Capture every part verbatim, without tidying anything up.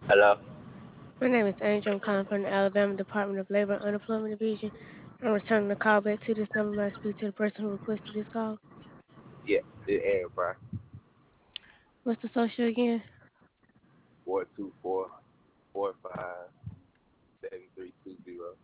Hello? My name is Angel. I'm calling from the Alabama Department of Labor and Unemployment Division. I'm returning the call back to this number. May I speak to the person who requested this call? Yeah, this Aaron Fry. What's the social again? four two four, four five seven three two zero.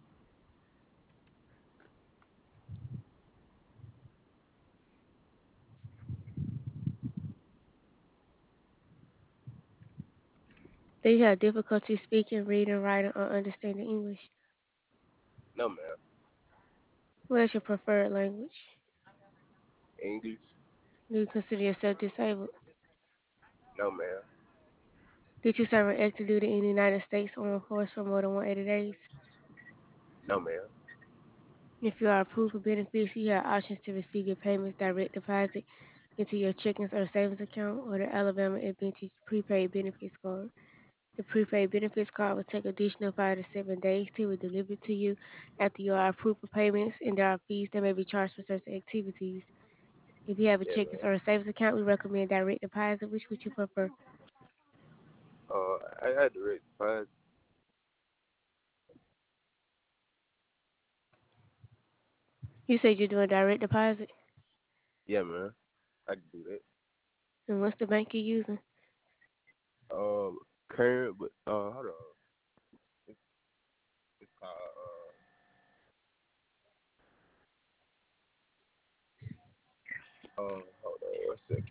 Do you have difficulty speaking, reading, writing, or understanding English? No, ma'am. What is your preferred language? English? Do you consider yourself disabled? No, ma'am. Did you serve in active duty in the United States Armed Force for more than one hundred eighty days? No, ma'am. If you are approved for benefits, you have options to receive your payments direct deposit into your checkings or savings account or the Alabama Advantage prepaid benefits card. The prepaid benefits card will take additional five to seven days to be delivered to you after you are approved for payments, and there are fees that may be charged for certain activities. If you have a Yeah, checking ma'am. or a savings account, we recommend direct deposit. Which would you prefer? Uh, I got direct deposit. You said you're doing direct deposit, Yeah, man. I can do that. and what's the bank you're using? Um, current, but uh, hold on. It's, it's called uh, uh, hold on one second.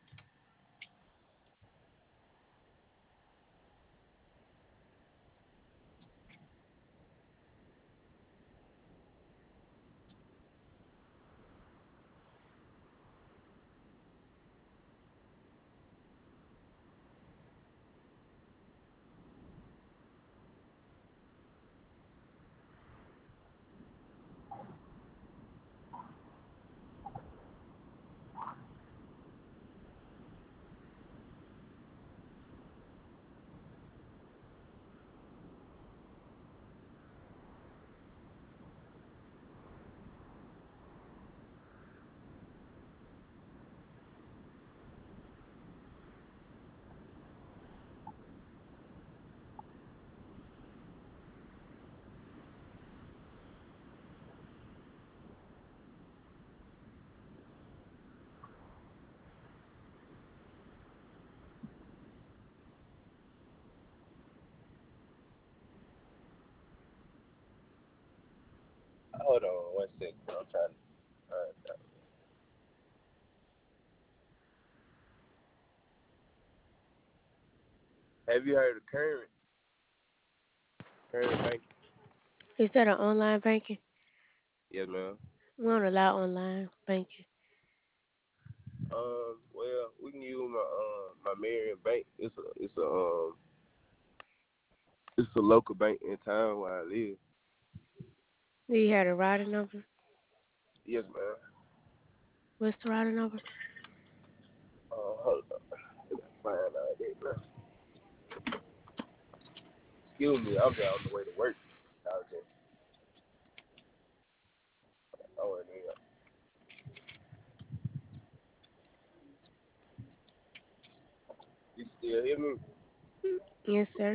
Hold on one second. I'm trying to. Uh, have you heard of current current banking? Is that an online banking? Yes, ma'am. We don't allow online banking. Um, well, we can use my um my Marion Bank. It's a it's a um it's a local bank in town where I live. Do you have a routing number? Yes, ma'am. What's the routing number? Uh, hold up. I gotta find out that now. Excuse me, I'm just on the way to work. I was just oh and then you still hear me? Yes, sir.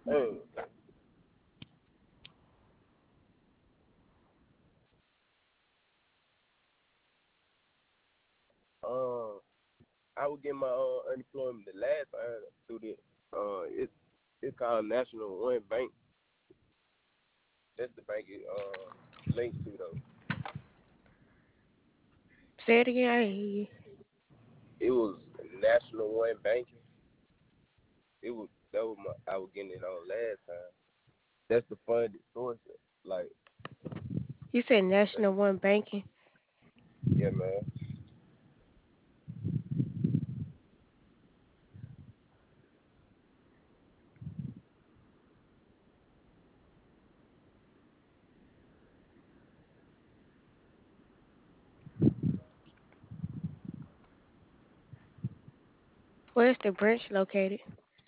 Hey, uh, I would get my uh, unemployment the last time through the uh, it's it's called National One Bank. That's the bank it uh linked to though. Say it again. I didn't hear you. It was National One Banking. It was that was my I was getting it on last time. That's the funded source. Like, You said National One Banking. yeah, man. Where's the branch located?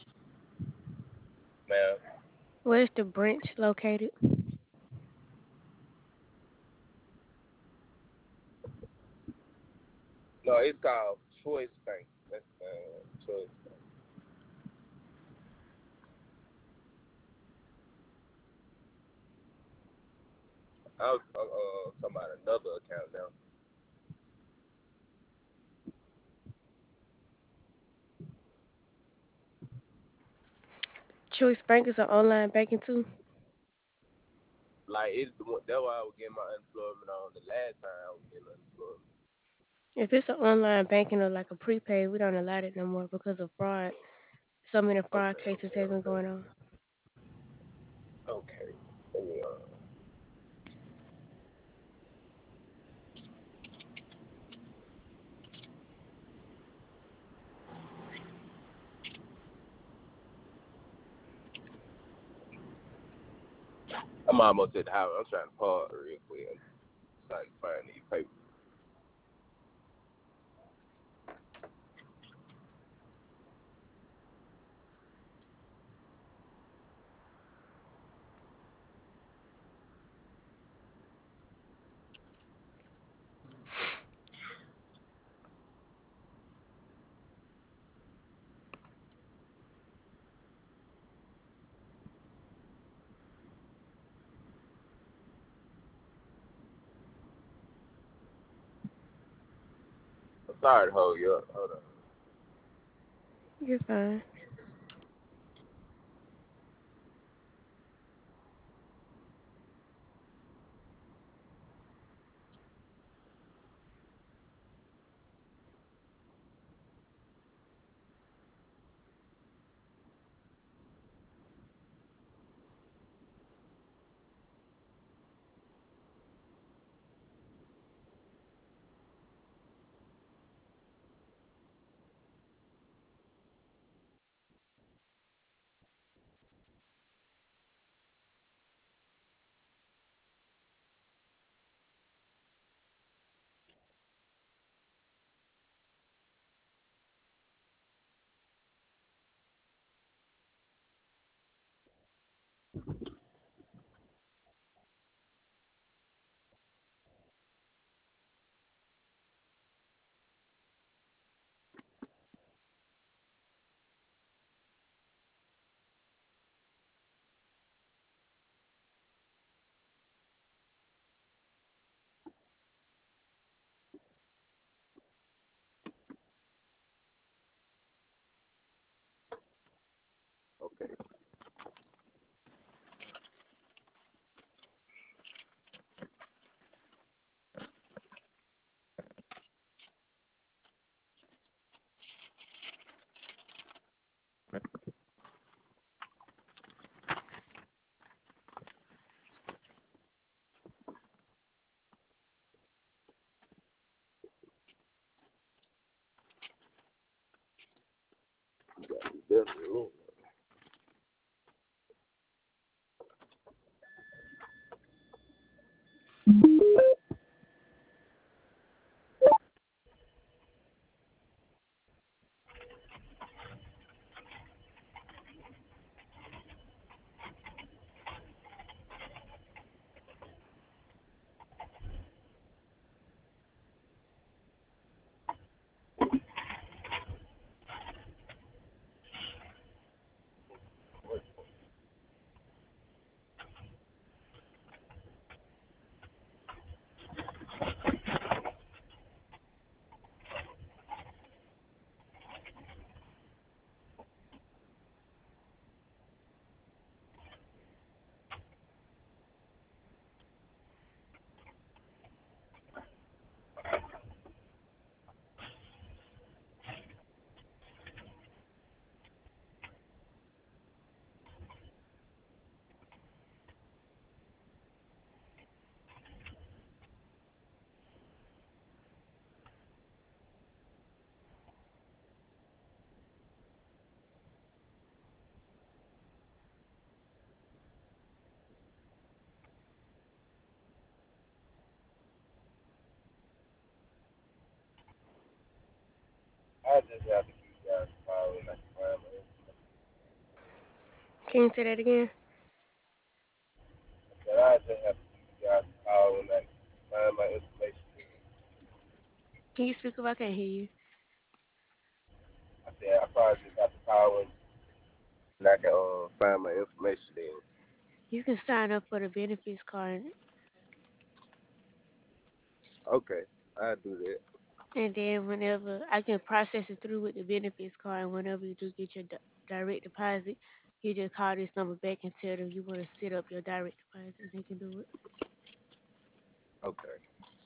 Man, Where's the branch located? no, it's called Choice Bank. That's uh, Choice Bank. I was uh, uh, talking about another account now. Choice Bank is an online banking too. Like, it's the one. That's why I was getting my unemployment on the last time I was getting unemployment. If it's an online banking or like a prepaid, we don't allow it no more because of fraud. So many fraud Okay, cases okay, have been okay, going on. okay. Let me, uh, I'm almost at the house. I'm trying to pause real quick so I can find these papers. I'm sorry to hold you up. Hold on. You're fine. Okay. Definitely. I just have to give you guys a call when I can find my information. Can you say that again? I said I just have to give you guys a call when I can find my information. Can you speak up? I can't hear you. I said I probably just have to call when, when I can uh, find my information then. You can sign up for the benefits card, Okay, I'll do that. and then whenever I can process it through with the benefits card, and whenever you do get your di- direct deposit, you just call this number back and tell them you want to set up your direct deposit, and they can do it. Okay.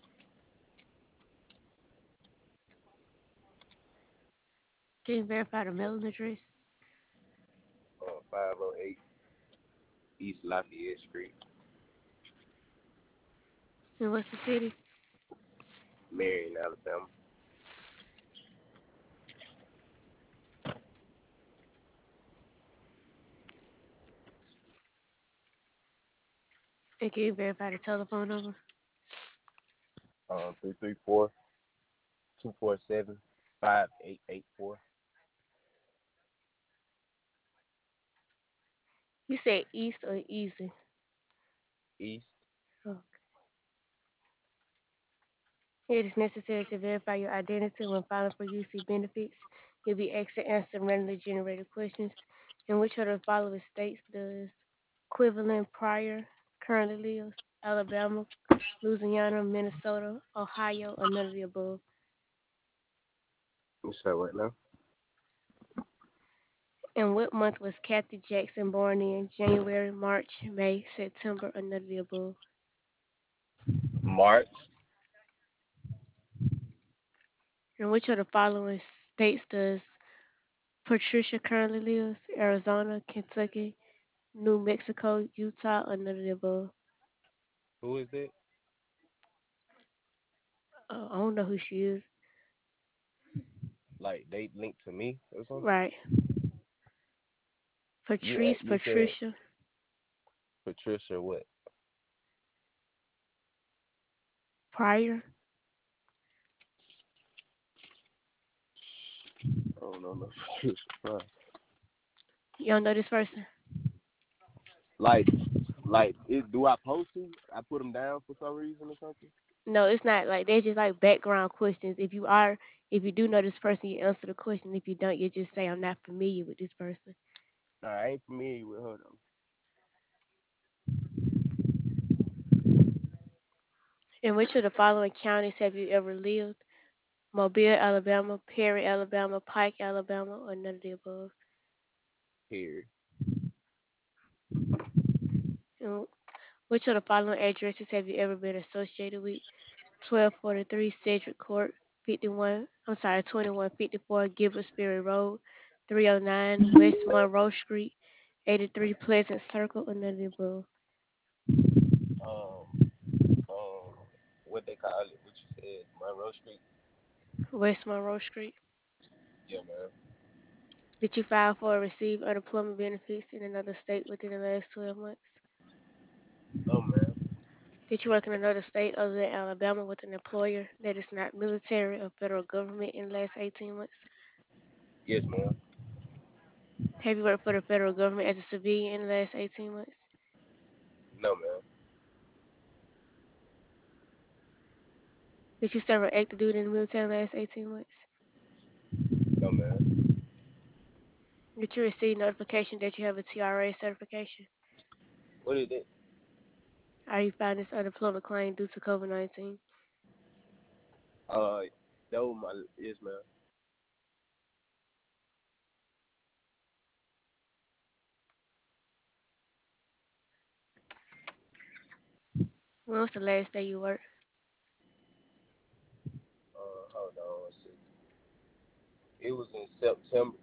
Can you verify the mailing address? Uh, five oh eight East Lafayette Street, And what's the city? Marion, Alabama. And can you verify the telephone number? Um, three three four two four seven five eight eight four. You said East or Easy? East. Okay. It is necessary to verify your identity when filing for U C benefits. You'll be asked to answer randomly generated questions. In which of the following states does equivalent prior currently lives? Alabama, Louisiana, Minnesota, Ohio, or none of the above? You say what now? And what month was Kathy Jackson born in? January, March, May, September, or none of the above? March. In which of the following states does Patricia currently lives? Arizona, Kentucky, New Mexico, Utah, or none of the above? Who is that? Uh, I don't know who she is. Like they linked to me or something? Right. You Patrice, a- you said Patricia, Patricia what? Pryor. I don't know no Patricia Pryor. You don't know this person? Like like it, do I post to? I put them down for some reason or something? No, it's not like they're just like background questions. If you are, if you do know this person, you answer the question. If you don't, you just say I'm not familiar with this person. Nah, I ain't familiar with her though. In which of the following counties have you ever lived? Mobile, Alabama, Perry, Alabama, Pike, Alabama, or none of the above? Here. In which of the following addresses have you ever been associated with? twelve forty-three Cedric Court, fifty-one, I'm sorry, twenty-one fifty-four Gilbertsbury Road, three oh nine West Monroe Street, eighty-three Pleasant Circle, or none of the above. Um um what they call it, what you said, Monroe Street? West Monroe Street. Yeah, man. Did you file for or receive unemployment benefits in another state within the last twelve months? No man. Did you work in another state other than Alabama with an employer that is not military or federal government in the last eighteen months? Yes, man. Have you worked for the federal government as a civilian in the last eighteen months? No man. Did you serve active duty in the military in the last eighteen months? No man. Did you receive notification that you have a T R A certification? What is it? Are you filing this unemployment claim due to COVID nineteen? Uh that was my yes man. When was the last day you worked? Uh hold on, let's see. It was in September.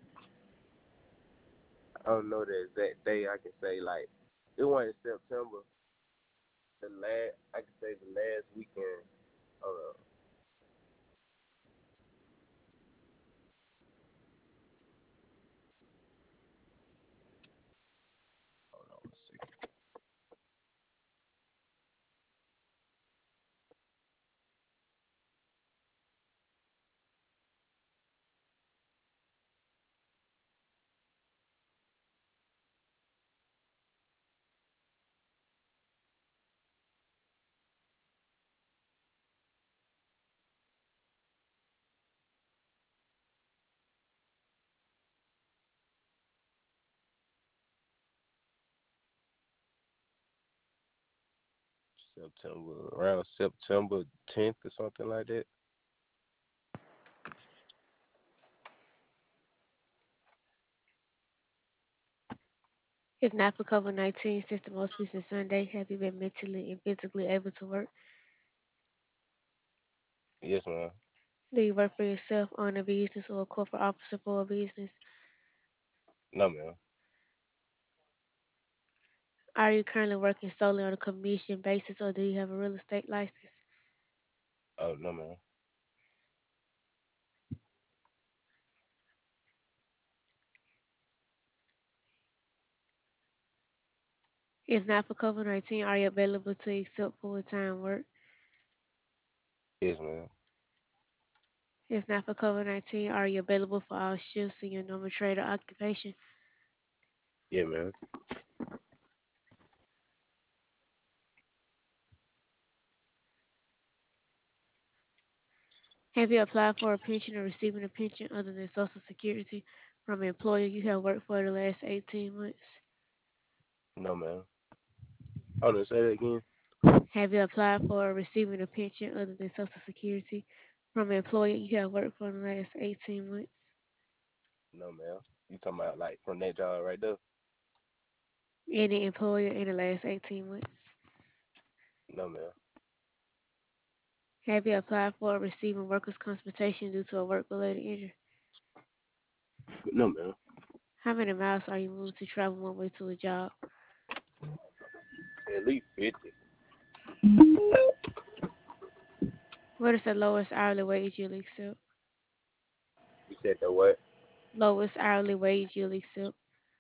I don't know the exact day. I can say like it was in September. The last I can say the last weekend. Uh, hold on, let's see. September around September tenth or something like that. If not for COVID nineteen, since the most recent Sunday, have you been mentally and physically able to work? Yes, man. Do you work for yourself, own a business, or a corporate officer for a business? No, man. Are you currently working solely on a commission basis, or do you have a real estate license? Oh, no, man. If not for COVID nineteen, are you available to accept full time work? Yes, man. If not for COVID nineteen, are you available for all shifts in your normal trade or occupation? Yeah, man. Have you applied for a pension or receiving a pension other than Social Security from an employer you have worked for the last eighteen months? No, man. Hold on, say that again. Have you applied for or receiving a pension other than Social Security from an employer you have worked for the last eighteen months? No, man. You talking about like from that job right there? Any employer in the last eighteen months? No, man. Have you applied for or receiving workers' compensation due to a work-related injury? No, man. How many miles are you willing to travel one way to a job? At least fifty. What is the lowest hourly wage you'll accept? You said the what? Lowest hourly wage you'll accept?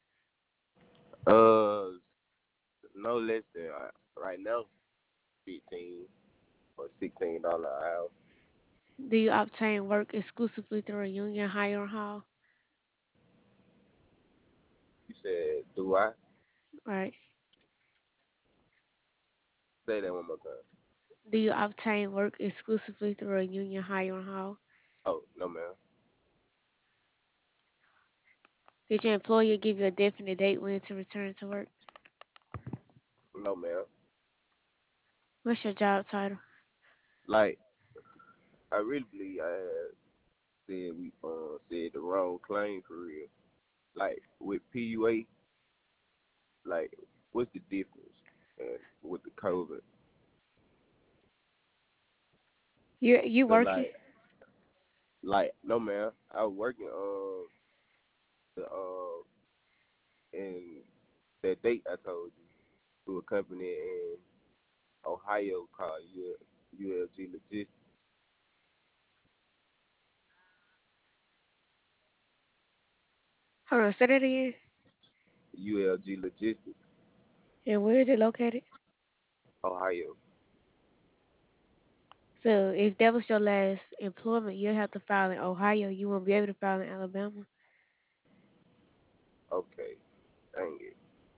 Uh, no less than uh, right now, fifteen or sixteen dollar an hour. Do you obtain work exclusively through a union hire hall? You said do I? Right. Say that one more time. Do you obtain work exclusively through a union hire hall? Oh, no, man. Did your employer give you a definite date when to return to work? No, man. What's your job title? Like I really believe I had said we uh said the wrong claim for real. Like with P U A, like what's the difference? And with the COVID, You you so working? like like no man, I was working um the um in that date I told you to a company in Ohio called U L G Logistics. Hold on, say that again. U L G Logistics, And where is it located? Ohio. So if that was your last employment, you'll have to file in Ohio. You won't be able to file in Alabama. Okay, dang it.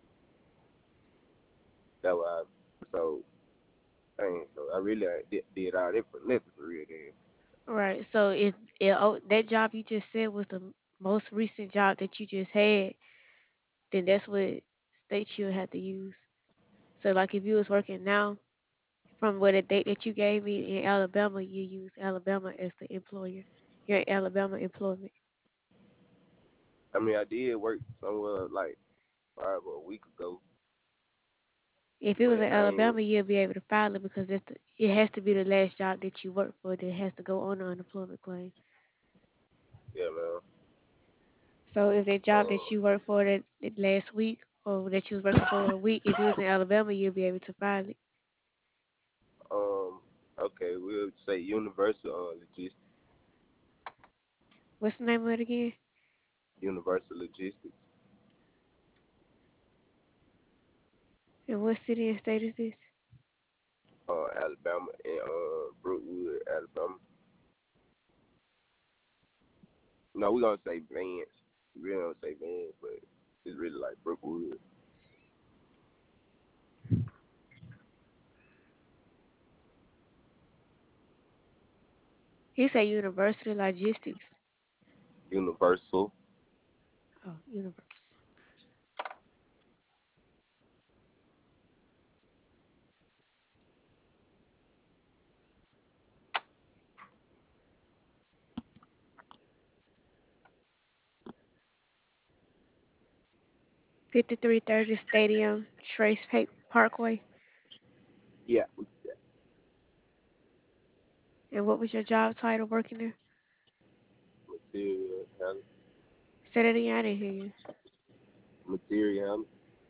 That was so dang. So I really did, did all that for nothing for real then. Right. So if, if oh, that job you just said was the most recent job that you just had, then that's what state you'll have to use. So like if you was working now, from what the date that you gave me in Alabama, you use Alabama as the employer. Your Alabama employment. I mean, I did work somewhere like probably a week ago, If it was but in I ain't. Alabama, you'll be able to file it because it's the, it has to be the last job that you worked for that has to go on the unemployment claim. Yeah, man. So if that job that Um, you worked for that, that last week or that you was working for a week, if it was in Alabama, you'll be able to file it. um, okay, we'll say Universal uh, Logistics. What's the name of it again? Universal Logistics. And what city and state is this? Uh, Alabama and uh, Brookwood, Alabama. No, we're gonna say Vance. We really don't say Vance, but it's really like Brookwood. He said University Logistics. Universal. Oh, University. fifty-three thirty Stadium Trace Pa- Parkway. Yeah, we And what was your job title working there? material handling, Say that again, I didn't hear you. material handling.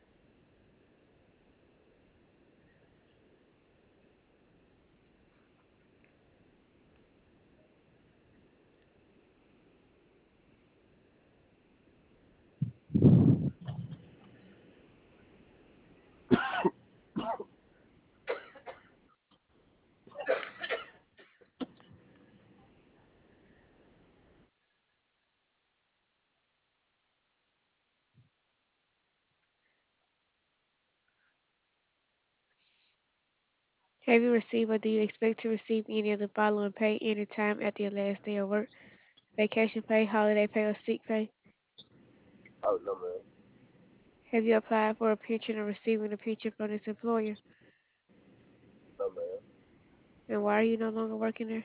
Have you received or do you expect to receive any of the following pay any time after your last day of work? Vacation pay, holiday pay, or sick pay? Oh no man, Have you applied for a pension or receiving a pension from this employer? no man. And why are you no longer working there?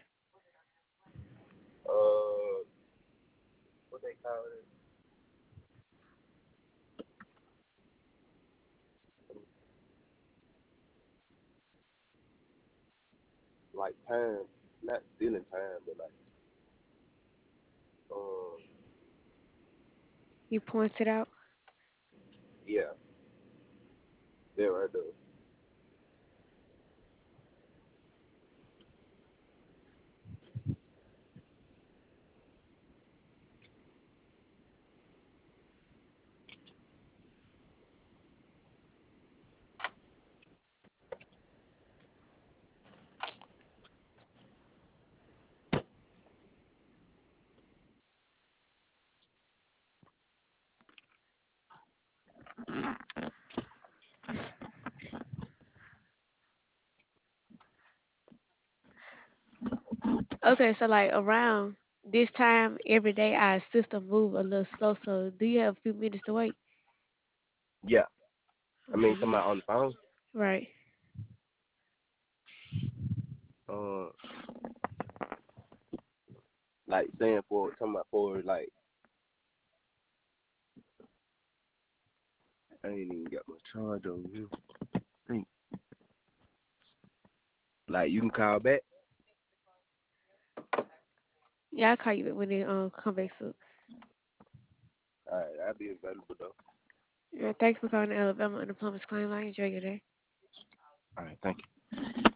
Uh, what they call it? Like time, not stealing time, but like um, You pointed out. yeah, there right there. Okay, so like around this time every day our system move a little slow, so do you have a few minutes to wait? Yeah, I Okay, mean, give come me out on the phone. right. Uh, like saying for talking about for like I ain't even got my charge over here. Think like you can call back. Yeah, I'll call you when they um come back soon. All right, I'll be available though. Yeah, thanks for calling the Alabama Unemployment Claim Line. Enjoy your day. All right, thank you.